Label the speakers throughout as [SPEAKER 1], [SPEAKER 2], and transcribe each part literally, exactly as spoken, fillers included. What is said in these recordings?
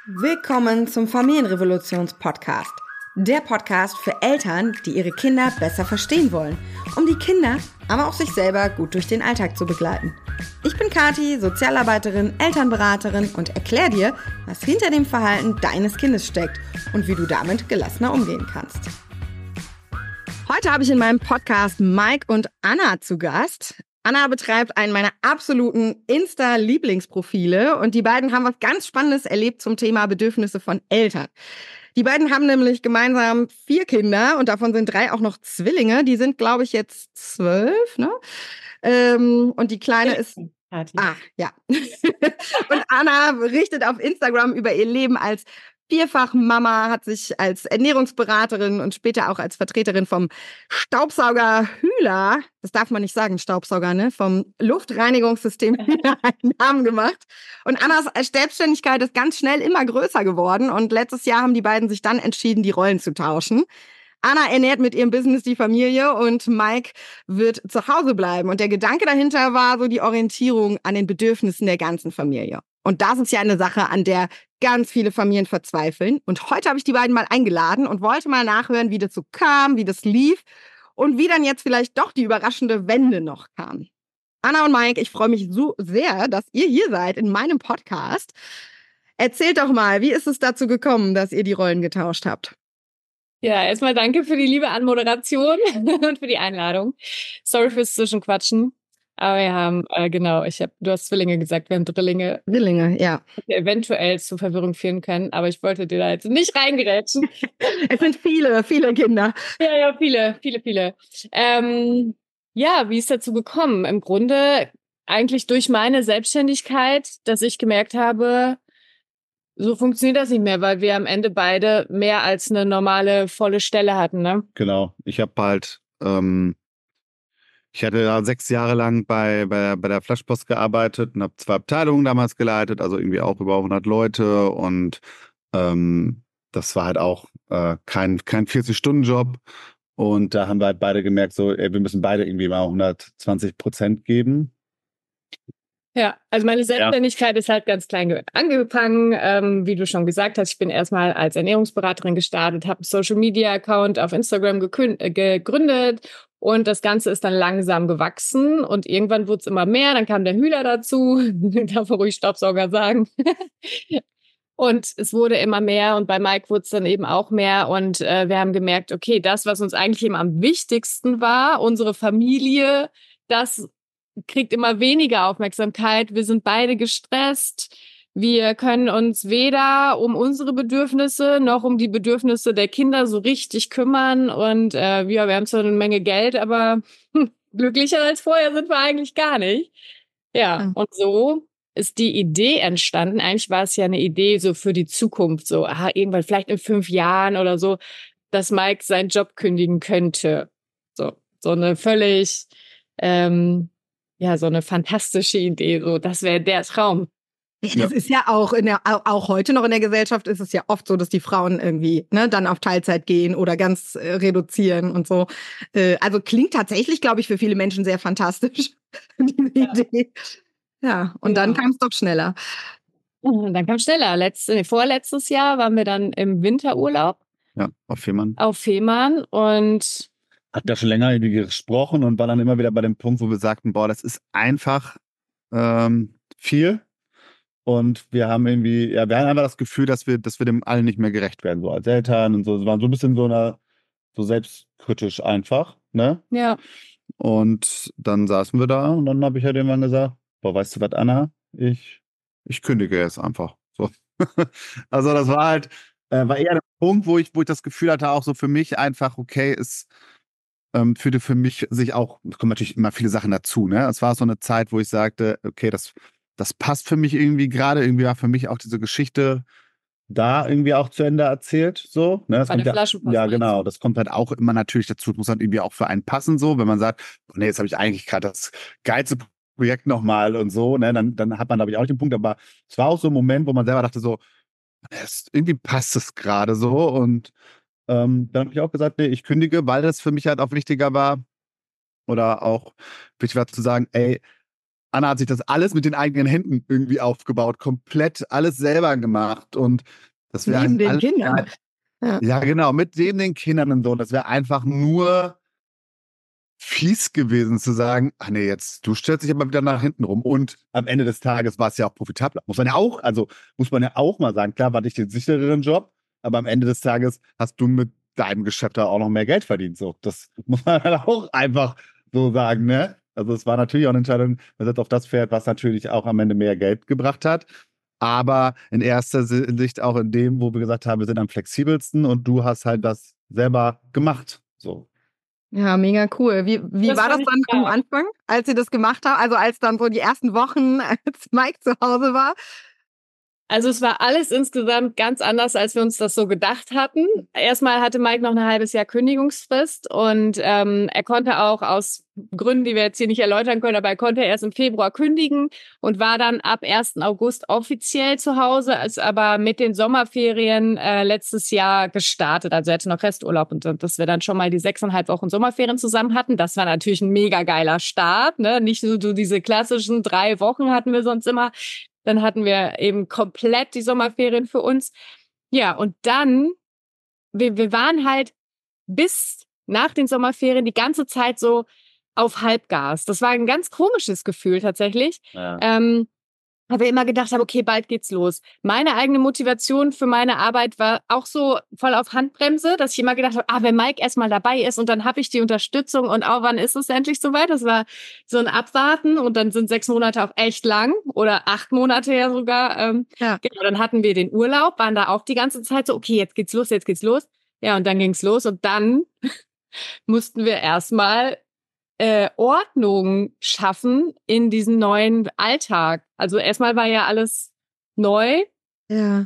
[SPEAKER 1] Willkommen zum Familienrevolutions-Podcast. Der Podcast für Eltern, die ihre Kinder besser verstehen wollen, um die Kinder, aber auch sich selber gut durch den Alltag zu begleiten. Ich bin Kathi, Sozialarbeiterin, Elternberaterin und erkläre dir, was hinter dem Verhalten deines Kindes steckt und wie du damit gelassener umgehen kannst. Heute habe ich in meinem Podcast Mike und Anna zu Gast. Anna betreibt einen meiner absoluten Insta-Lieblingsprofile und die beiden haben was ganz Spannendes erlebt zum Thema Bedürfnisse von Eltern. Die beiden haben nämlich gemeinsam vier Kinder und davon sind drei auch noch Zwillinge. Die sind, glaube ich, jetzt zwölf, ne? Ähm, und die Kleine ist... Ah, ja. Und Anna berichtet auf Instagram über ihr Leben als Vierfach-Mama, hat sich als Ernährungsberaterin und später auch als Vertreterin vom Staubsauger Hühler, das darf man nicht sagen, Staubsauger, ne, vom Luftreinigungssystem Hühler einen Namen gemacht. Und Annas Selbstständigkeit ist ganz schnell immer größer geworden und letztes Jahr haben die beiden sich dann entschieden, die Rollen zu tauschen. Anna ernährt mit ihrem Business die Familie und Mike wird zu Hause bleiben. Und der Gedanke dahinter war so die Orientierung an den Bedürfnissen der ganzen Familie. Und das ist ja eine Sache, an der ganz viele Familien verzweifeln. Und heute habe ich die beiden mal eingeladen und wollte mal nachhören, wie das so kam, wie das lief und wie dann jetzt vielleicht doch die überraschende Wende noch kam. Anna und Mike, ich freue mich so sehr, dass ihr hier seid in meinem Podcast. Erzählt doch mal, wie ist es dazu gekommen, dass ihr die Rollen getauscht habt?
[SPEAKER 2] Ja, erstmal danke für die liebe Anmoderation und für die Einladung. Sorry fürs Zwischenquatschen. Aber wir haben, äh, genau, ich habe, du hast Zwillinge gesagt, wir haben Drillinge.
[SPEAKER 1] Drillinge, ja.
[SPEAKER 2] Die eventuell zu Verwirrung führen können, aber ich wollte dir da jetzt nicht reingerätschen.
[SPEAKER 1] Es sind viele, viele Kinder.
[SPEAKER 2] Ja, ja, viele, viele, viele. Ähm, ja, wie ist dazu gekommen? Im Grunde eigentlich durch meine Selbstständigkeit, dass ich gemerkt habe, so funktioniert das nicht mehr, weil wir am Ende beide mehr als eine normale volle Stelle hatten, ne?
[SPEAKER 3] Genau. Ich habe halt, ähm, ich hatte da sechs Jahre lang bei, bei, bei der Flaschpost gearbeitet und habe zwei Abteilungen damals geleitet, also irgendwie auch über hundert Leute und ähm, das war halt auch äh, kein, kein vierzig-Stunden-Job und da haben wir halt beide gemerkt, so, ey, wir müssen beide irgendwie mal hundertzwanzig Prozent geben.
[SPEAKER 2] Ja, also meine Selbstständigkeit ja. ist halt ganz klein angefangen. Ähm, wie du schon gesagt hast, ich bin erstmal als Ernährungsberaterin gestartet, habe einen Social-Media-Account auf Instagram gekün- äh, gegründet und das Ganze ist dann langsam gewachsen und irgendwann wurde es immer mehr. Dann kam der Hühler dazu, darf man ruhig Staubsauger sagen. Und es wurde immer mehr und bei Mike wurde es dann eben auch mehr und äh, wir haben gemerkt, okay, das, was uns eigentlich eben am wichtigsten war, unsere Familie, das kriegt immer weniger Aufmerksamkeit. Wir sind beide gestresst. Wir können uns weder um unsere Bedürfnisse noch um die Bedürfnisse der Kinder so richtig kümmern. Und äh, ja, wir haben zwar eine Menge Geld, aber hm, glücklicher als vorher sind wir eigentlich gar nicht. Ja, mhm. Und so ist die Idee entstanden. Eigentlich war es ja eine Idee so für die Zukunft, so aha, irgendwann vielleicht in fünf Jahren oder so, dass Mike seinen Job kündigen könnte. So, so eine völlig ähm, ja, so eine fantastische Idee, so, das wäre der Traum.
[SPEAKER 1] Ja, das ist ja auch in der, auch heute noch in der Gesellschaft ist es ja oft so, dass die Frauen irgendwie ne, dann auf Teilzeit gehen oder ganz äh, reduzieren und so. Äh, also klingt tatsächlich, glaube ich, für viele Menschen sehr fantastisch, diese ja. Idee. Ja, und genau. Dann kam es doch schneller.
[SPEAKER 2] Und dann kam es schneller. Letzte, nee, vorletztes Jahr waren wir dann im Winterurlaub.
[SPEAKER 3] Ja, auf Fehmarn.
[SPEAKER 2] Auf Fehmarn und
[SPEAKER 3] hat da schon länger irgendwie gesprochen und war dann immer wieder bei dem Punkt, wo wir sagten, boah, das ist einfach ähm, viel. Und wir haben irgendwie, ja, wir haben einfach das Gefühl, dass wir, dass wir dem allen nicht mehr gerecht werden, so als Eltern und so. Es war so ein bisschen so einer, so selbstkritisch einfach, ne?
[SPEAKER 2] Ja.
[SPEAKER 3] Und dann saßen wir da und dann habe ich halt irgendwann gesagt, boah, weißt du was, Anna? Ich, ich kündige jetzt einfach. So. Also das war halt, äh, war eher der Punkt, wo ich, wo ich das Gefühl hatte, auch so für mich einfach, okay, ist Ähm, führte für mich sich auch, es kommen natürlich immer viele Sachen dazu, ne? Es war so eine Zeit, wo ich sagte, okay, das, das passt für mich irgendwie gerade, irgendwie war für mich auch diese Geschichte da irgendwie auch zu Ende erzählt, so, ne? Das
[SPEAKER 2] Bei der
[SPEAKER 3] ja, ja, genau, das kommt halt auch immer natürlich dazu, muss halt irgendwie auch für einen passen, so, wenn man sagt, oh, nee, jetzt habe ich eigentlich gerade das geilste Projekt nochmal und so, ne? Dann, dann hat man, glaube ich, auch nicht den Punkt, aber es war auch so ein Moment, wo man selber dachte so, es, irgendwie passt es gerade so und Ähm, dann habe ich auch gesagt, nee, ich kündige, weil das für mich halt auch wichtiger war oder auch wichtig war zu sagen, ey, Anna hat sich das alles mit den eigenen Händen irgendwie aufgebaut, komplett alles selber gemacht und das wäre
[SPEAKER 1] Neben den
[SPEAKER 3] alles,
[SPEAKER 1] Kindern.
[SPEAKER 3] Ja. ja, genau, mit neben den Kindern und so. Das wäre einfach nur fies gewesen zu sagen, ach nee, jetzt, du stellst dich aber wieder nach hinten rum. Und am Ende des Tages war es ja auch profitabel. Muss man ja auch, also muss man ja auch mal sagen, klar war ich den sichereren Job, aber am Ende des Tages hast du mit deinem Geschäft da auch noch mehr Geld verdient. So, das muss man halt auch einfach so sagen, ne? Also es war natürlich auch eine Entscheidung, man setzt auf das Pferd, was natürlich auch am Ende mehr Geld gebracht hat. Aber in erster Sicht auch in dem, wo wir gesagt haben, wir sind am flexibelsten und du hast halt das selber gemacht. So.
[SPEAKER 1] Ja, mega cool. Wie, wie
[SPEAKER 2] Das
[SPEAKER 1] war das
[SPEAKER 2] fand ich
[SPEAKER 1] dann am
[SPEAKER 2] geil.
[SPEAKER 1] Anfang, als ihr das gemacht habt? Also als dann so die ersten Wochen, als Mike zu Hause war?
[SPEAKER 2] Also es war alles insgesamt ganz anders, als wir uns das so gedacht hatten. Erstmal hatte Mike noch ein halbes Jahr Kündigungsfrist und ähm, er konnte auch aus Gründen, die wir jetzt hier nicht erläutern können, aber er konnte erst im Februar kündigen und war dann ab ersten August offiziell zu Hause, ist aber mit den Sommerferien äh, letztes Jahr gestartet. Also er hatte noch Resturlaub und dass wir dann schon mal die sechseinhalb Wochen Sommerferien zusammen hatten. Das war natürlich ein mega geiler Start, ne? Nicht nur so diese klassischen drei Wochen hatten wir sonst immer. Dann hatten wir eben komplett die Sommerferien für uns. Ja, und dann, wir, wir waren halt bis nach den Sommerferien die ganze Zeit so auf Halbgas. Das war ein ganz komisches Gefühl tatsächlich.
[SPEAKER 3] Ja.
[SPEAKER 2] Ähm, weil wir immer gedacht haben, okay, bald geht's los. Meine eigene Motivation für meine Arbeit war auch so voll auf Handbremse, dass ich immer gedacht habe, ah, wenn Mike erstmal dabei ist und dann habe ich die Unterstützung und auch wann ist es endlich soweit? Das war so ein Abwarten und dann sind sechs Monate auch echt lang oder acht Monate ja sogar. Ähm,
[SPEAKER 1] Ja.
[SPEAKER 2] Genau, dann hatten wir den Urlaub, waren da auch die ganze Zeit so, okay, jetzt geht's los, jetzt geht's los. Ja, und dann ging's los und dann mussten wir erstmal Äh, Ordnung schaffen in diesem neuen Alltag. Also erstmal war ja alles neu,
[SPEAKER 1] Ja.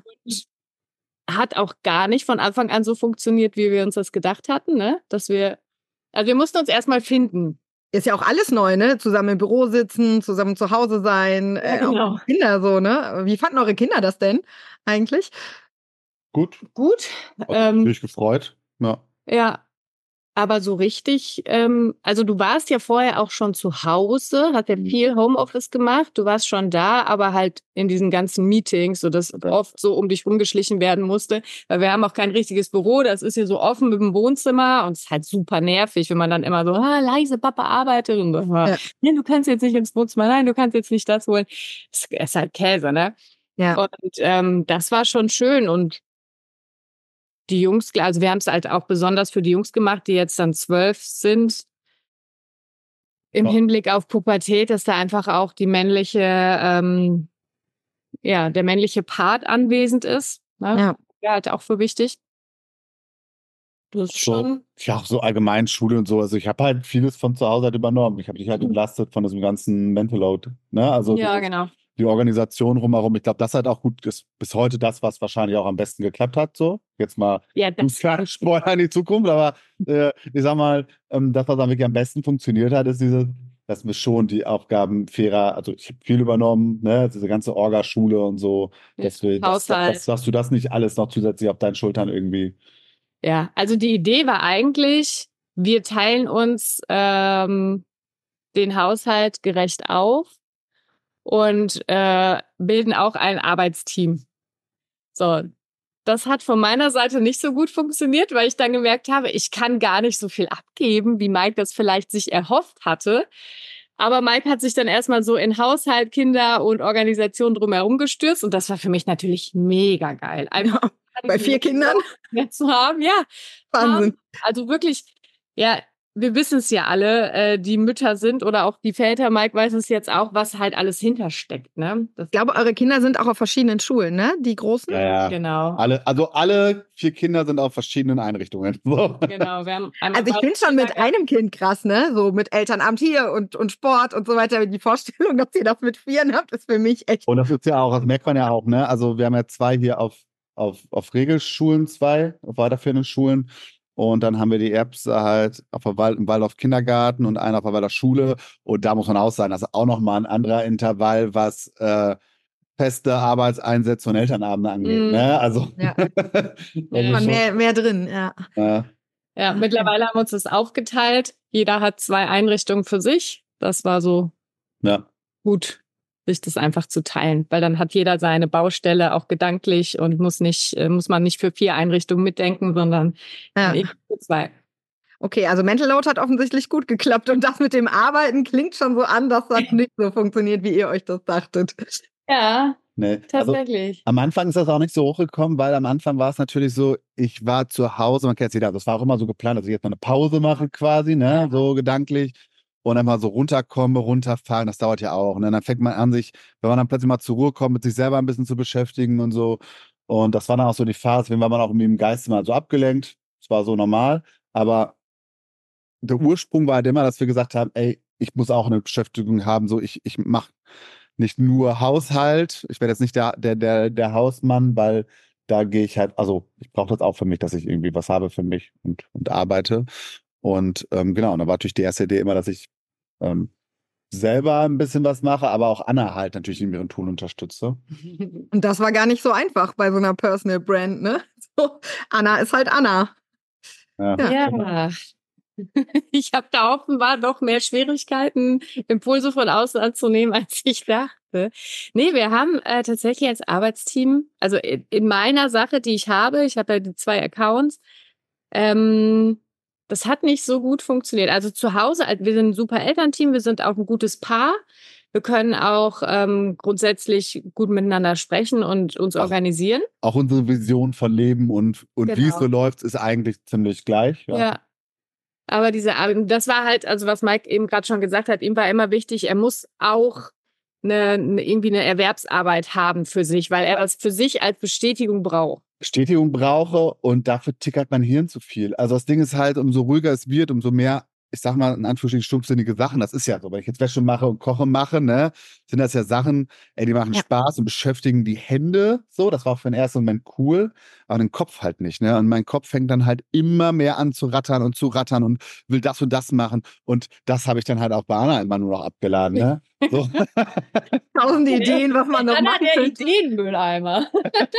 [SPEAKER 2] hat auch gar nicht von Anfang an so funktioniert, wie wir uns das gedacht hatten, ne? Dass wir, also wir mussten uns erstmal finden.
[SPEAKER 1] Ist ja auch alles neu, ne? Zusammen im Büro sitzen, zusammen zu Hause sein, äh,
[SPEAKER 2] Ja, genau.
[SPEAKER 1] auch die Kinder so, ne? Wie fanden eure Kinder das denn eigentlich?
[SPEAKER 3] Gut,
[SPEAKER 2] Gut,
[SPEAKER 3] hat
[SPEAKER 2] ähm,
[SPEAKER 3] mich gefreut. Ja.
[SPEAKER 2] ja, aber so richtig, ähm, also du warst ja vorher auch schon zu Hause, hast ja viel Homeoffice gemacht, du warst schon da, aber halt in diesen ganzen Meetings, so dass oft so um dich rumgeschlichen werden musste, weil wir haben auch kein richtiges Büro, das ist hier so offen mit dem Wohnzimmer und es ist halt super nervig, wenn man dann immer so, ah, leise, Papa arbeitet und so, ah,
[SPEAKER 1] Ja.
[SPEAKER 2] nee, du kannst jetzt nicht ins Wohnzimmer, nein, du kannst jetzt nicht das holen. Es ist halt Käse, ne?
[SPEAKER 1] Ja.
[SPEAKER 2] Und ähm, das war schon schön und die Jungs, also wir haben es halt auch besonders für die Jungs gemacht, die jetzt dann zwölf sind, im
[SPEAKER 3] Ja.
[SPEAKER 2] Hinblick auf Pubertät, dass da einfach auch die männliche, ähm, ja, der männliche Part anwesend ist. Ne?
[SPEAKER 1] Ja.
[SPEAKER 2] Ja, halt auch für wichtig. Das ist
[SPEAKER 3] So,
[SPEAKER 2] schon.
[SPEAKER 3] ja, so allgemein Schule und so. Also ich habe halt vieles von zu Hause halt übernommen. Ich habe dich halt entlastet von diesem ganzen Mental Load. Ne? Also
[SPEAKER 2] Ja,
[SPEAKER 3] dieses-
[SPEAKER 2] genau.
[SPEAKER 3] die Organisation rumherum. Ich glaube, das hat auch gut ist bis heute das, was wahrscheinlich auch am besten geklappt hat. So, jetzt mal
[SPEAKER 2] Ja,
[SPEAKER 3] du
[SPEAKER 2] das,
[SPEAKER 3] kein Spoiler in die Zukunft, aber äh, ich sag mal, ähm, das, was am wirklich am besten funktioniert hat, ist diese, dass wir schon die Aufgaben fairer, also ich habe viel übernommen, ne, diese ganze Orga-Schule und so, dass wir, dass,
[SPEAKER 2] Haushalt.
[SPEAKER 3] dass, dass du das nicht alles noch zusätzlich auf deinen Schultern irgendwie.
[SPEAKER 2] Ja, also die Idee war eigentlich, wir teilen uns ähm, den Haushalt gerecht auf und äh, bilden auch ein Arbeitsteam. So, das hat von meiner Seite nicht so gut funktioniert, weil ich dann gemerkt habe, ich kann gar nicht so viel abgeben, wie Mike das vielleicht sich erhofft hatte. Aber Mike hat sich dann erstmal so in Haushalt, Kinder und Organisation drumherum gestürzt und das war für mich natürlich mega geil. Einfach
[SPEAKER 1] Ja. Bei vier Kindern?
[SPEAKER 2] mehr zu haben, ja.
[SPEAKER 1] Wahnsinn.
[SPEAKER 2] Also wirklich, ja, wir wissen es ja alle, äh, die Mütter sind oder auch die Väter, Mike weiß es jetzt auch, was halt alles hintersteckt, ne? Das,
[SPEAKER 1] Ich glaube, eure Kinder sind auch auf verschiedenen Schulen, ne? Die Großen?
[SPEAKER 3] Ja, ja.
[SPEAKER 2] genau.
[SPEAKER 3] Alle, also alle vier Kinder sind auf verschiedenen Einrichtungen. So.
[SPEAKER 2] Genau, wir haben einmal
[SPEAKER 1] Also ich finde schon mit einem Kind krass, ne? So mit Elternamt hier und, und Sport und so weiter. Die Vorstellung, dass ihr das mit Vieren habt, ist für mich echt.
[SPEAKER 3] Und das ist ja auch, das merkt man ja auch, ne? Also wir haben ja zwei hier auf, auf, auf Regelschulen, zwei, auf weiterführenden Schulen. Und dann haben wir die Erbse halt auf der Wald, im Waldorf Kindergarten und einer auf der Waldorf Schule. Und da muss man auch sagen, das ist auch nochmal ein anderer Intervall, was äh, feste Arbeitseinsätze und Elternabende angeht.
[SPEAKER 2] Mm.
[SPEAKER 3] Ne? Also
[SPEAKER 1] Ja.
[SPEAKER 3] das
[SPEAKER 2] Ja.
[SPEAKER 3] ist
[SPEAKER 1] Man
[SPEAKER 3] schon,
[SPEAKER 1] mehr, mehr drin, ja.
[SPEAKER 3] äh,
[SPEAKER 2] Ja, mittlerweile haben wir uns das aufgeteilt. Jeder hat zwei Einrichtungen für sich. Das war so
[SPEAKER 3] ja.
[SPEAKER 2] gut, sich das einfach zu teilen, weil dann hat jeder seine Baustelle auch gedanklich und muss nicht, muss man nicht für vier Einrichtungen mitdenken, sondern
[SPEAKER 1] ja.
[SPEAKER 2] für zwei.
[SPEAKER 1] Okay, also Mental Load hat offensichtlich gut geklappt und das mit dem Arbeiten klingt schon so an, dass das nicht so funktioniert, wie ihr euch das dachtet.
[SPEAKER 2] Ja,
[SPEAKER 3] nee.
[SPEAKER 2] tatsächlich.
[SPEAKER 3] Also, am Anfang ist das auch nicht so hochgekommen, weil am Anfang war es natürlich so, ich war zu Hause, man kennt es jeder, das war auch immer so geplant, dass ich jetzt mal eine Pause mache quasi, ne, ja. so gedanklich. Und dann mal so runterkomme, runterfahren, das dauert ja auch. Und dann fängt man an, sich, wenn man dann plötzlich mal zur Ruhe kommt, mit sich selber ein bisschen zu beschäftigen und so. Und das war dann auch so die Phase, wenn war man auch im Geiste mal so abgelenkt. Das war so normal. Aber der Ursprung war halt immer, dass wir gesagt haben, ey, ich muss auch eine Beschäftigung haben. So, ich, ich mache nicht nur Haushalt. Ich werde jetzt nicht der, der, der, der Hausmann, weil da gehe ich halt, also ich brauche das auch für mich, dass ich irgendwie was habe für mich und, und arbeite. Und ähm, genau, und da war natürlich die erste Idee immer, dass ich ähm, selber ein bisschen was mache, aber auch Anna halt natürlich in ihren Tun unterstütze.
[SPEAKER 1] Und das war gar nicht so einfach bei so einer Personal Brand, ne? So, Anna ist halt Anna.
[SPEAKER 2] Ja. ja. Ich habe da offenbar noch mehr Schwierigkeiten, Impulse von außen anzunehmen, als ich dachte. Nee, wir haben äh, tatsächlich als Arbeitsteam, also in, in meiner Sache, die ich habe, ich habe ja die zwei Accounts, ähm, das hat nicht so gut funktioniert. Also zu Hause, wir sind ein super Elternteam, wir sind auch ein gutes Paar. Wir können auch ähm, grundsätzlich gut miteinander sprechen und uns
[SPEAKER 3] auch,
[SPEAKER 2] organisieren.
[SPEAKER 3] Auch unsere Vision von Leben und, und genau. wie es so läuft, ist eigentlich ziemlich gleich. Ja.
[SPEAKER 2] ja. Aber diese, das war halt, also was Mike eben gerade schon gesagt hat, ihm war immer wichtig, er muss auch eine, eine, irgendwie eine Erwerbsarbeit haben für sich, weil er das für sich als Bestätigung braucht.
[SPEAKER 3] Bestätigung brauche und dafür tickert mein Hirn zu viel. Also das Ding ist halt, umso ruhiger es wird, umso mehr, ich sag mal in Anführungsstrichen, stumpfsinnige Sachen, das ist ja so, wenn ich jetzt Wäsche mache und Koche mache, ne, sind das ja Sachen, ey, die machen ja. Spaß und beschäftigen die Hände, so, das war auch für den ersten Moment cool, aber den Kopf halt nicht, ne, und mein Kopf fängt dann halt immer mehr an zu rattern und zu rattern und will das und das machen und das habe ich dann halt auch bei Anna immer nur noch abgeladen, ne. So.
[SPEAKER 1] Tausend Ideen, was man noch
[SPEAKER 2] Anna
[SPEAKER 1] machen
[SPEAKER 2] der
[SPEAKER 1] könnte.
[SPEAKER 2] Ideenmülleimer.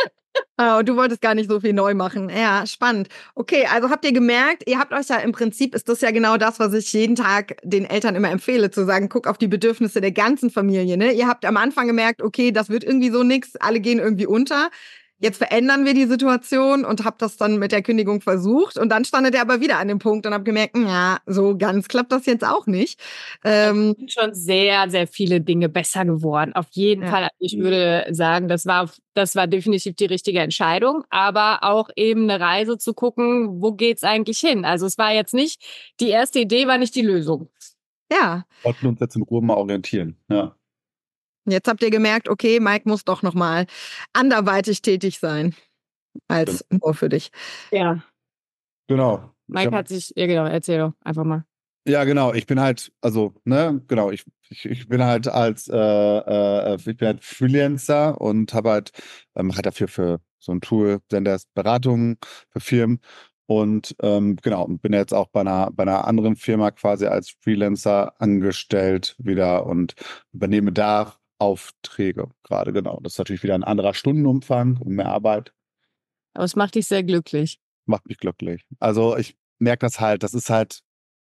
[SPEAKER 1] Oh, du wolltest gar nicht so viel neu machen. Ja, spannend. Okay, also habt ihr gemerkt, ihr habt euch ja im Prinzip, ist das ja genau das, was ich jeden Tag den Eltern immer empfehle, zu sagen, guck auf die Bedürfnisse der ganzen Familie. Ne? Ihr habt am Anfang gemerkt, okay, das wird irgendwie so nix, alle gehen irgendwie unter. Jetzt verändern wir die Situation und habt das dann mit der Kündigung versucht. Und dann standet ihr aber wieder an dem Punkt und habt gemerkt, ja, so ganz klappt das jetzt auch nicht.
[SPEAKER 2] Ähm, es sind schon sehr, sehr viele Dinge besser geworden. Auf jeden ja. Fall. Ich würde sagen, das war, das war definitiv die richtige Entscheidung. Aber auch eben eine Reise zu gucken, wo geht's eigentlich hin? Also es war jetzt nicht, die erste Idee war nicht die Lösung.
[SPEAKER 1] Ja.
[SPEAKER 3] Wir wollten uns jetzt in Ruhe mal orientieren. Ja.
[SPEAKER 1] Jetzt habt ihr gemerkt, okay, Mike muss doch noch mal anderweitig tätig sein als ja. nur für dich.
[SPEAKER 2] Ja.
[SPEAKER 3] Genau.
[SPEAKER 2] Mike hat sich, ja genau, erzähl doch einfach mal.
[SPEAKER 3] Ja, genau. Ich bin halt, also, ne, genau, ich, ich, ich bin halt als, äh, äh, ich bin halt Freelancer und habe halt, ähm, halt dafür für so ein Tool, Senders Beratungen für Firmen. Und ähm, genau, bin jetzt auch bei einer, bei einer anderen Firma quasi als Freelancer angestellt wieder und übernehme da Aufträge gerade, genau. Das ist natürlich wieder ein anderer Stundenumfang und mehr Arbeit.
[SPEAKER 2] Aber es macht dich sehr glücklich.
[SPEAKER 3] Macht mich glücklich. Also ich merke das halt, das ist halt,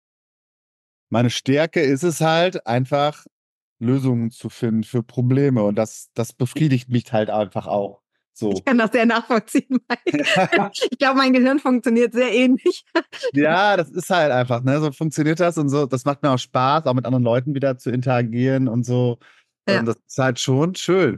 [SPEAKER 3] meine Stärke ist es halt, einfach Lösungen zu finden für Probleme und das, das befriedigt mich halt einfach auch. So.
[SPEAKER 1] Ich kann das sehr nachvollziehen, Mike. Ich glaube, mein Gehirn funktioniert sehr ähnlich.
[SPEAKER 3] Ja, das ist halt einfach, ne, so funktioniert das und so. Das macht mir auch Spaß, auch mit anderen Leuten wieder zu interagieren und so. Ja. Das ist halt schon schön.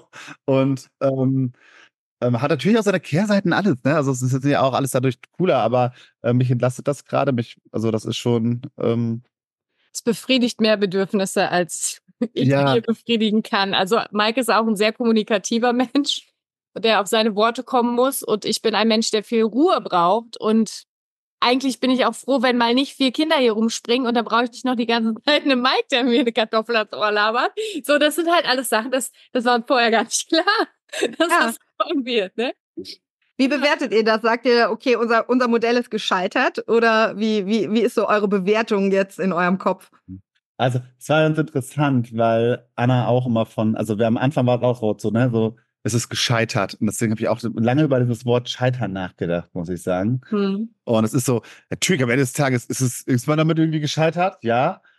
[SPEAKER 3] Und ähm, ähm, hat natürlich auch seine Kehrseiten alles, ne? Also es ist jetzt ja auch alles dadurch cooler, aber äh, mich entlastet das gerade. Mich, also das ist schon. Ähm,
[SPEAKER 2] es befriedigt mehr Bedürfnisse, als ich
[SPEAKER 3] ja.
[SPEAKER 2] mir befriedigen kann. Also Mike ist auch ein sehr kommunikativer Mensch, der auf seine Worte kommen muss. Und ich bin ein Mensch, der viel Ruhe braucht. Und eigentlich bin ich auch froh, wenn mal nicht vier Kinder hier rumspringen und dann brauche ich nicht noch die ganze Zeit einen Mike, der mir eine Kartoffel ans Ohr labert. So, das sind halt alles Sachen, das, das war vorher gar nicht klar, dass ja. das kommen wird, ne?
[SPEAKER 1] Wie bewertet ihr das? Sagt ihr, okay, unser, unser Modell ist gescheitert? Oder wie, wie, wie ist so eure Bewertung jetzt in eurem Kopf?
[SPEAKER 3] Also, es war ganz interessant, weil Anna auch immer von, also wir am Anfang war es auch so, ne, so, es ist gescheitert. Und deswegen habe ich auch lange über dieses Wort Scheitern nachgedacht, muss ich sagen. Hm. Und es ist so, natürlich, am Ende des Tages ist es, ist man damit irgendwie gescheitert, ja.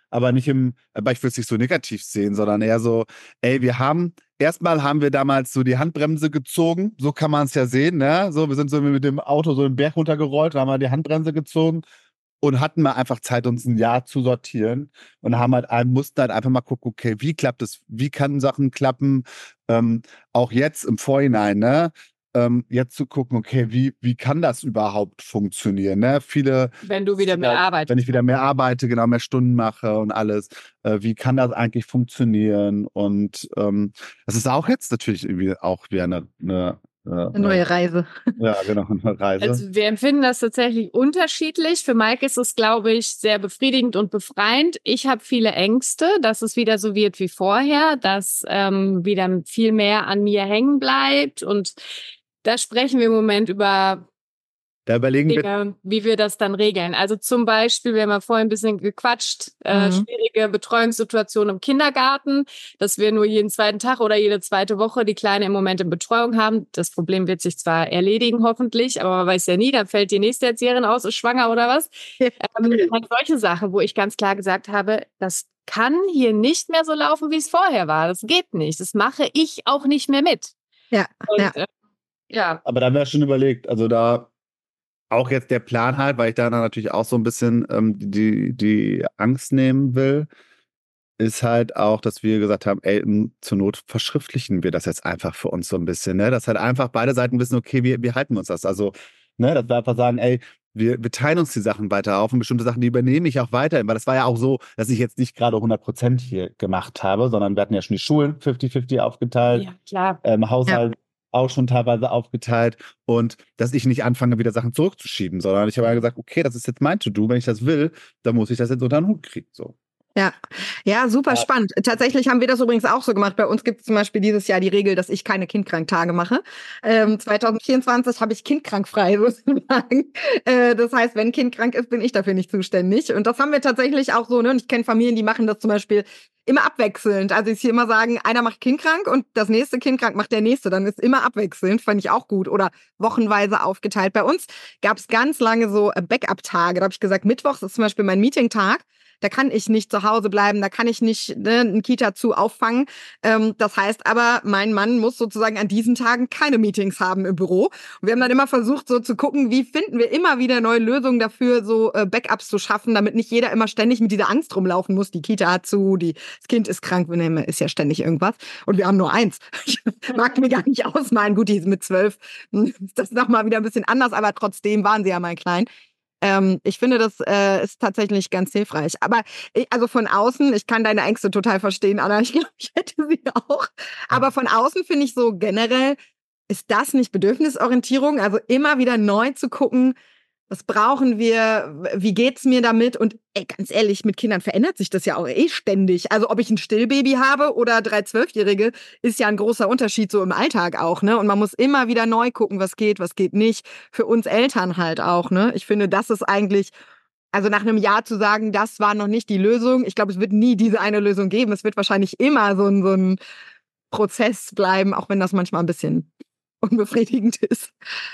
[SPEAKER 3] aber nicht im, aber ich will es nicht so negativ sehen, sondern eher so, ey, wir haben, erstmal haben wir damals so die Handbremse gezogen, so kann man es ja sehen, ne? So, wir sind so mit dem Auto so den Berg runtergerollt, da haben wir die Handbremse gezogen und hatten mal einfach Zeit, uns ein Jahr zu sortieren und haben halt, mussten halt einfach mal gucken, okay, wie klappt es, wie kann Sachen klappen, ähm, auch jetzt im Vorhinein, ne? Ähm, jetzt zu gucken, okay, wie, wie kann das überhaupt funktionieren? Ne? Viele,
[SPEAKER 2] wenn du wieder mehr arbeitest.
[SPEAKER 3] Wenn ich wieder mehr arbeite, genau, mehr Stunden mache und alles, äh, wie kann das eigentlich funktionieren? Und ähm, das ist auch jetzt natürlich irgendwie auch wieder eine, eine, eine,
[SPEAKER 1] eine neue Reise.
[SPEAKER 3] Ja, genau, eine Reise.
[SPEAKER 2] Also wir empfinden das tatsächlich unterschiedlich. Für Mike ist es, glaube ich, sehr befriedigend und befreiend. Ich habe viele Ängste, dass es wieder so wird wie vorher, dass ähm, wieder viel mehr an mir hängen bleibt und da sprechen wir im Moment über
[SPEAKER 3] da überlegen
[SPEAKER 2] Dinge,
[SPEAKER 3] wir,
[SPEAKER 2] wie wir das dann regeln. Also zum Beispiel, wir haben ja vorhin ein bisschen gequatscht, äh,
[SPEAKER 1] Mhm.
[SPEAKER 2] schwierige Betreuungssituation im Kindergarten, dass wir nur jeden zweiten Tag oder jede zweite Woche die Kleine im Moment in Betreuung haben. Das Problem wird sich zwar erledigen, hoffentlich, aber man weiß ja nie, dann fällt die nächste Erzieherin aus, ist schwanger oder was.
[SPEAKER 1] Ja.
[SPEAKER 2] Ähm, halt solche Sachen, wo ich ganz klar gesagt habe, das kann hier nicht mehr so laufen, wie es vorher war. Das geht nicht. Das mache ich auch nicht mehr mit.
[SPEAKER 1] Ja,
[SPEAKER 2] Und,
[SPEAKER 1] ja.
[SPEAKER 2] Äh, ja.
[SPEAKER 3] aber da haben wir schon überlegt, also da auch jetzt der Plan halt, weil ich da dann natürlich auch so ein bisschen ähm, die, die Angst nehmen will, ist halt auch, dass wir gesagt haben, ey, zur Not verschriftlichen wir das jetzt einfach für uns so ein bisschen, ne? Dass halt einfach beide Seiten wissen, okay, wir, wir halten uns das. Also, ne, dass wir einfach sagen, ey, wir, wir teilen uns die Sachen weiter auf und bestimmte Sachen, die übernehme ich auch weiterhin, weil das war ja auch so, dass ich jetzt nicht gerade hundert Prozent hier gemacht habe, sondern wir hatten ja schon die Schulen fünfzig fünfzig aufgeteilt,
[SPEAKER 2] Ja, klar.
[SPEAKER 3] ähm, Haushalt auch schon teilweise aufgeteilt und dass ich nicht anfange, wieder Sachen zurückzuschieben, sondern ich habe ja gesagt, okay, das ist jetzt mein To-Do, wenn ich das will, dann muss ich das jetzt unter den Hut kriegen, so.
[SPEAKER 1] Ja, ja, super
[SPEAKER 3] Ja.
[SPEAKER 1] spannend. Tatsächlich haben wir das übrigens auch so gemacht. Bei uns gibt es zum Beispiel dieses Jahr die Regel, dass ich keine Kindkranktage mache. Ähm, zwanzig vierundzwanzig habe ich kindkrankfrei sozusagen. Äh, das heißt, wenn ein Kind krank ist, bin ich dafür nicht zuständig. Und das haben wir tatsächlich auch so. Ne? Und ich kenne Familien, die machen das zum Beispiel immer abwechselnd. Also ich hier immer sagen, einer macht Kind krank und das nächste Kind krank macht der nächste. Dann ist immer abwechselnd, fand ich auch gut. Oder wochenweise aufgeteilt. Bei uns gab es ganz lange so Backup-Tage. Da habe ich gesagt, Mittwochs ist zum Beispiel mein Meeting-Tag. Da kann ich nicht zu Hause bleiben, da kann ich nicht ne, einen Kita-Zu auffangen. Ähm, das heißt aber, mein Mann muss sozusagen an diesen Tagen keine Meetings haben im Büro. Und wir haben dann immer versucht, so zu gucken, wie finden wir immer wieder neue Lösungen dafür, so äh, Backups zu schaffen, damit nicht jeder immer ständig mit dieser Angst rumlaufen muss. Die Kita hat zu, die, das Kind ist krank, ist ja ständig irgendwas. Und wir haben nur eins. Ich mag mir gar nicht ausmalen. Gut, die ist mit zwölf. Das ist nochmal wieder ein bisschen anders, aber trotzdem waren sie ja mal klein. Ähm, ich finde, das äh, ist tatsächlich ganz hilfreich. Aber ich, also von außen, ich kann deine Ängste total verstehen, Anna. Ich glaube, ich hätte sie auch. Aber von außen finde ich so generell, ist das nicht Bedürfnisorientierung? Also immer wieder neu zu gucken, was brauchen wir, wie geht's mir damit? Und ey, ganz ehrlich, mit Kindern verändert sich das ja auch eh ständig. Also ob ich ein Stillbaby habe oder drei Zwölfjährige, ist ja ein großer Unterschied so im Alltag auch, ne? Und man muss immer wieder neu gucken, was geht, was geht nicht. Für uns Eltern halt auch, ne? Ich finde, das ist eigentlich, also nach einem Jahr zu sagen, das war noch nicht die Lösung. Ich glaube, es wird nie diese eine Lösung geben. Es wird wahrscheinlich immer so ein, so ein Prozess bleiben, auch wenn das manchmal ein bisschen unbefriedigend ist.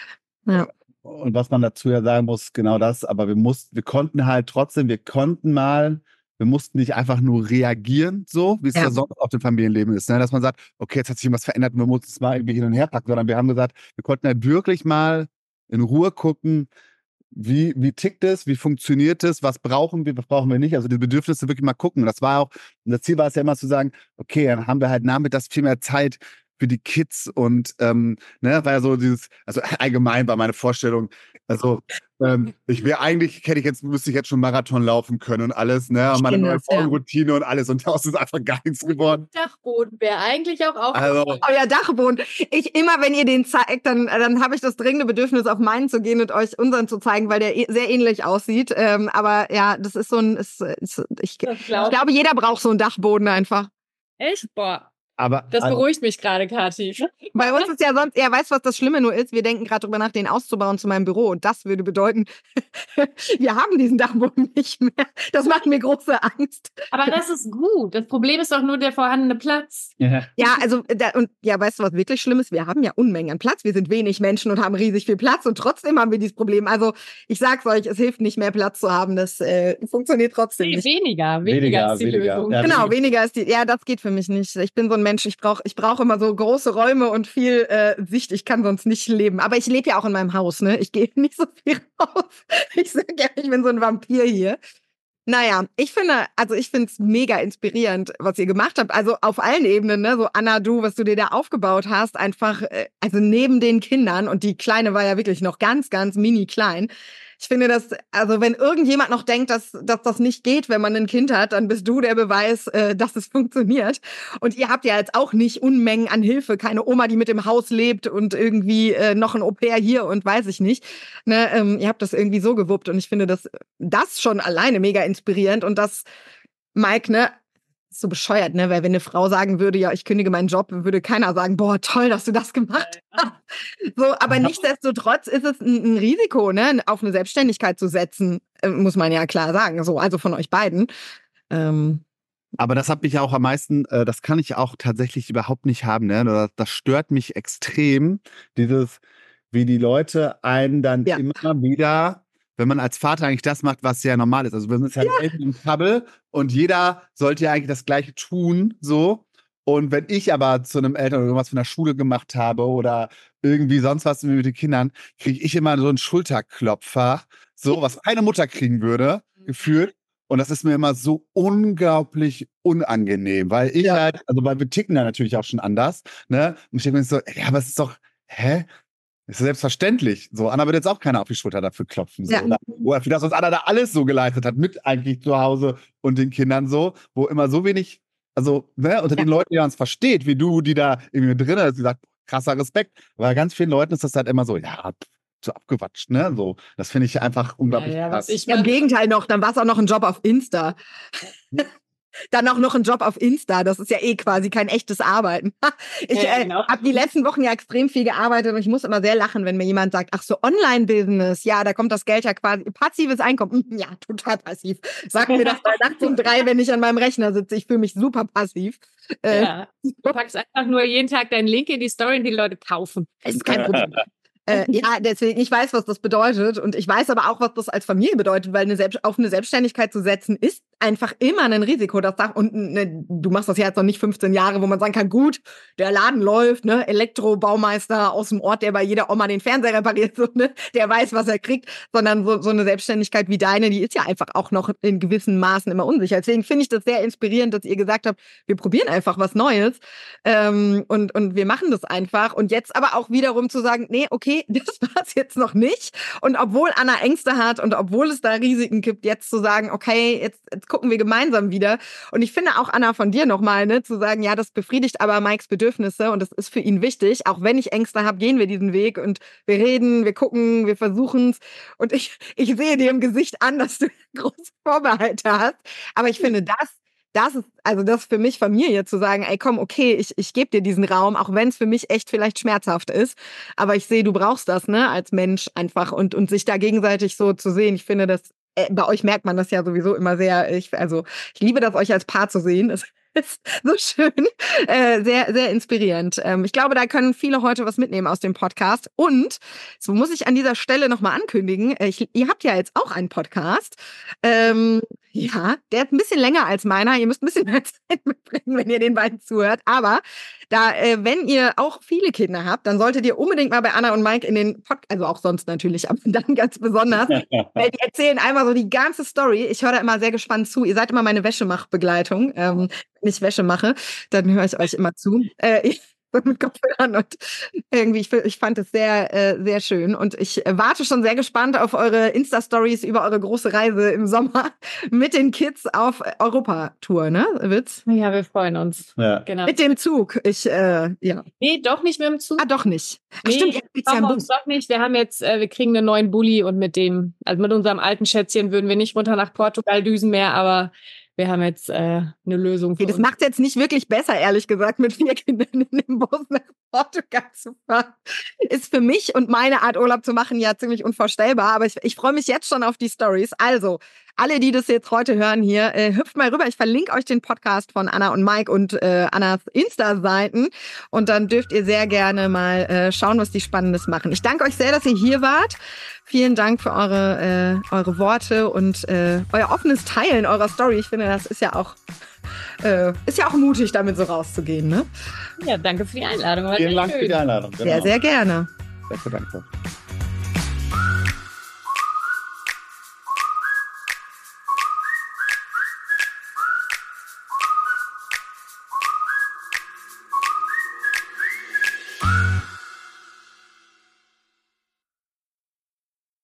[SPEAKER 1] Ja.
[SPEAKER 3] Und was man dazu ja sagen muss, genau das, aber wir mussten, wir konnten halt trotzdem, wir konnten mal, wir mussten nicht einfach nur reagieren, so, wie es ja, ja sonst auf dem Familienleben ist, ne? Dass man sagt, okay, jetzt hat sich was verändert, wir mussten es mal irgendwie hin und her packen, sondern wir haben gesagt, wir konnten halt wirklich mal in Ruhe gucken, wie, wie tickt es, wie funktioniert es, was brauchen wir, was brauchen wir nicht, also die Bedürfnisse wirklich mal gucken. Und das war auch, und das Ziel war es ja immer zu sagen, okay, dann haben wir halt nachmittags viel mehr Zeit für die Kids und ähm, ne, war ja so dieses, also allgemein war meine Vorstellung, also ähm, ich wäre eigentlich, hätte ich jetzt, müsste ich jetzt schon Marathon laufen können und alles, ne, und meine neue Morgenroutine ja. und alles und daraus ist einfach gar nichts geworden.
[SPEAKER 2] Dachboden wäre eigentlich auch auch.
[SPEAKER 3] Also,
[SPEAKER 1] euer Dachboden. Ich immer, wenn ihr den zeigt, dann, dann habe ich das dringende Bedürfnis, auf meinen zu gehen und euch unseren zu zeigen, weil der sehr ähnlich aussieht. Ähm, aber ja, das ist so ein, ist, ist, ich, ich glaube, jeder braucht so einen Dachboden einfach.
[SPEAKER 2] Echt? Boah.
[SPEAKER 3] Aber,
[SPEAKER 2] das beruhigt mich gerade, Kathi.
[SPEAKER 1] Bei uns ist ja sonst, er weiß, was das Schlimme nur ist. Wir denken gerade drüber nach, den auszubauen zu meinem Büro. Und das würde bedeuten, wir haben diesen Dachboden nicht mehr. Das macht mir große Angst.
[SPEAKER 2] Aber das ist gut. Das Problem ist doch nur der vorhandene Platz.
[SPEAKER 1] Ja, ja also, da, und ja, weißt du, was wirklich schlimm ist? Wir haben ja Unmengen an Platz. Wir sind wenig Menschen und haben riesig viel Platz. Und trotzdem haben wir dieses Problem. Also, ich sag's euch, es hilft nicht mehr Platz zu haben. Das äh, funktioniert trotzdem nicht.
[SPEAKER 2] Weniger, weniger, weniger ist die weniger. Lösung.
[SPEAKER 1] Ja, genau, weniger ist die, ja, das geht für mich nicht. Ich bin so ein Mensch, ich brauche ich brauch immer so große Räume und viel äh, Sicht. Ich kann sonst nicht leben. Aber ich lebe ja auch in meinem Haus, ne? Ich gehe nicht so viel raus. Ich sage ja, ich bin so ein Vampir hier. Naja, ich finde, also ich finde es mega inspirierend, was ihr gemacht habt. Also auf allen Ebenen, ne? So Anna, du, was du dir da aufgebaut hast, einfach, äh, also neben den Kindern, und die Kleine war ja wirklich noch ganz, ganz mini klein. Ich finde das, also wenn irgendjemand noch denkt, dass, dass das nicht geht, wenn man ein Kind hat, dann bist du der Beweis, äh, dass es funktioniert. Und ihr habt ja jetzt auch nicht Unmengen an Hilfe, keine Oma, die mit im Haus lebt und irgendwie äh, noch ein Au-pair hier und weiß ich nicht. Ne, ähm, ihr habt das irgendwie so gewuppt und ich finde das, das schon alleine mega inspirierend und das, Mike, ne, so bescheuert, ne? Weil wenn eine Frau sagen würde, ja, ich kündige meinen Job, würde keiner sagen, boah, toll, dass du das gemacht hast. So, aber nichtsdestotrotz ist es ein, ein Risiko, ne? Auf eine Selbstständigkeit zu setzen, äh, muss man ja klar sagen. So, also von euch beiden. Ähm.
[SPEAKER 3] Aber das hat mich auch am meisten, äh, das kann ich auch tatsächlich überhaupt nicht haben, ne? Das, das stört mich extrem, dieses, wie die Leute einen dann ja. immer wieder, wenn man als Vater eigentlich das macht, was ja normal ist. Also wir sind ja, ja. Eltern im Kabel und jeder sollte ja eigentlich das Gleiche tun, so. Und wenn ich aber zu einem Eltern oder irgendwas von der Schule gemacht habe oder irgendwie sonst was mit den Kindern, kriege ich immer so einen Schulterklopfer, so, was eine Mutter kriegen würde, gefühlt. Und das ist mir immer so unglaublich unangenehm, weil ich ja. halt, also weil wir ticken da natürlich auch schon anders, ne? Und ich denke mir so, ja, aber es ist doch, hä? Das ist selbstverständlich. So, Anna wird jetzt auch keiner auf die Schulter dafür klopfen. So. Ja. Oder, oder für das, was Anna da alles so geleistet hat, mit eigentlich zu Hause und den Kindern so, wo immer so wenig, also ne, unter ja. den Leuten, die man es versteht, wie du, die da irgendwie drin ist, die sagt, krasser Respekt. Aber ganz vielen Leuten ist das halt immer so, ja, so abgewatscht, ne? So, das finde ich einfach unglaublich
[SPEAKER 2] ja, ja,
[SPEAKER 3] krass.
[SPEAKER 1] Ich, ja, im Gegenteil noch, dann war es auch noch ein Job auf Insta. Dann auch noch ein Job auf Insta, das ist ja eh quasi kein echtes Arbeiten. Ich ja, genau. äh, habe die letzten Wochen ja extrem viel gearbeitet und ich muss immer sehr lachen, wenn mir jemand sagt, ach so, Online-Business, ja, da kommt das Geld ja quasi, passives Einkommen, ja, total passiv. Sag mir das bei nachts um drei, wenn ich an meinem Rechner sitze, ich fühle mich super passiv. Äh,
[SPEAKER 2] ja. Du packst einfach nur jeden Tag deinen Link in die Story und die Leute kaufen.
[SPEAKER 1] Das ist kein Problem. Äh, ja, deswegen, ich weiß, was das bedeutet und ich weiß aber auch, was das als Familie bedeutet, weil eine Selbst- auf eine Selbstständigkeit zu setzen, ist einfach immer ein Risiko. Das darf, und ne, du machst das ja jetzt noch nicht fünfzehn Jahre, wo man sagen kann, gut, der Laden läuft, ne, Elektrobaumeister aus dem Ort, der bei jeder Oma den Fernseher repariert, so, ne, der weiß, was er kriegt, sondern so, so eine Selbstständigkeit wie deine, die ist ja einfach auch noch in gewissen Maßen immer unsicher. Deswegen finde ich das sehr inspirierend, dass ihr gesagt habt, wir probieren einfach was Neues ähm, und, und wir machen das einfach. Und jetzt aber auch wiederum zu sagen, nee, okay, das war's jetzt noch nicht. Und obwohl Anna Ängste hat und obwohl es da Risiken gibt, jetzt zu sagen, okay, jetzt, jetzt gucken wir gemeinsam wieder. Und ich finde auch, Anna, von dir nochmal, ne, zu sagen, ja, das befriedigt aber Mikes Bedürfnisse und das ist für ihn wichtig. Auch wenn ich Ängste habe, gehen wir diesen Weg und wir reden, wir gucken, wir versuchen's. Und ich, ich sehe dir im Gesicht an, dass du große Vorbehalte hast. Aber ich finde, das Das ist, also das ist für mich Familie, zu sagen, ey komm, okay, ich, ich gebe dir diesen Raum, auch wenn es für mich echt vielleicht schmerzhaft ist. Aber ich sehe, du brauchst das, ne, als Mensch einfach und, und sich da gegenseitig so zu sehen. Ich finde, das, äh, bei euch merkt man das ja sowieso immer sehr. Ich, also ich liebe das, euch als Paar zu sehen. Das ist so schön, äh, sehr, sehr inspirierend. Ähm, ich glaube, da können viele heute was mitnehmen aus dem Podcast. Und so muss ich an dieser Stelle nochmal ankündigen, ich, ihr habt ja jetzt auch einen Podcast. Ähm, ja, der ist ein bisschen länger als meiner. Ihr müsst ein bisschen mehr Zeit mitbringen, wenn ihr den beiden zuhört. Aber da, äh, wenn ihr auch viele Kinder habt, dann solltet ihr unbedingt mal bei Anna und Mike in den Podcast, also auch sonst natürlich, aber dann ganz besonders, weil die erzählen einmal so die ganze Story. Ich höre da immer sehr gespannt zu. Ihr seid immer meine Wäschemachbegleitung. Ähm, wenn ich Wäsche mache, dann höre ich euch immer zu. Äh, ich mit Kopfhörern und irgendwie, ich, ich fand es sehr, äh, sehr schön und ich warte schon sehr gespannt auf eure Insta-Stories über eure große Reise im Sommer mit den Kids auf Europatour, ne, Witz?
[SPEAKER 2] Ja, wir freuen uns.
[SPEAKER 3] Ja.
[SPEAKER 2] Genau.
[SPEAKER 1] Mit dem Zug, ich, äh, ja.
[SPEAKER 2] Nee, doch nicht mit dem Zug.
[SPEAKER 1] Ah, doch nicht. Ach,
[SPEAKER 2] nee,
[SPEAKER 1] stimmt, jetzt ja
[SPEAKER 2] uns doch nicht. Wir haben jetzt, äh, wir kriegen einen neuen Bulli und mit dem, also mit unserem alten Schätzchen würden wir nicht runter nach Portugal düsen mehr, aber wir haben jetzt äh, eine Lösung für
[SPEAKER 1] okay, das
[SPEAKER 2] uns.
[SPEAKER 1] macht es jetzt nicht wirklich besser, ehrlich gesagt, mit vier Kindern in dem Bus nach Portugal zu fahren. Ist für mich und meine Art Urlaub zu machen ja ziemlich unvorstellbar, aber ich, ich freue mich jetzt schon auf die Stories. Also, alle, die das jetzt heute hören hier, äh, hüpft mal rüber. Ich verlinke euch den Podcast von Anna und Mike und äh, Annas Insta-Seiten und dann dürft ihr sehr gerne mal äh, schauen, was die Spannendes machen. Ich danke euch sehr, dass ihr hier wart. Vielen Dank für eure, äh, eure Worte und äh, euer offenes Teilen eurer Story. Ich finde, das ist ja auch äh, ist ja auch mutig, damit so rauszugehen, ne?
[SPEAKER 2] Ja, danke für die Einladung.
[SPEAKER 3] Vielen Dank für die Einladung. Genau.
[SPEAKER 1] Sehr, sehr gerne.
[SPEAKER 3] Danke, danke.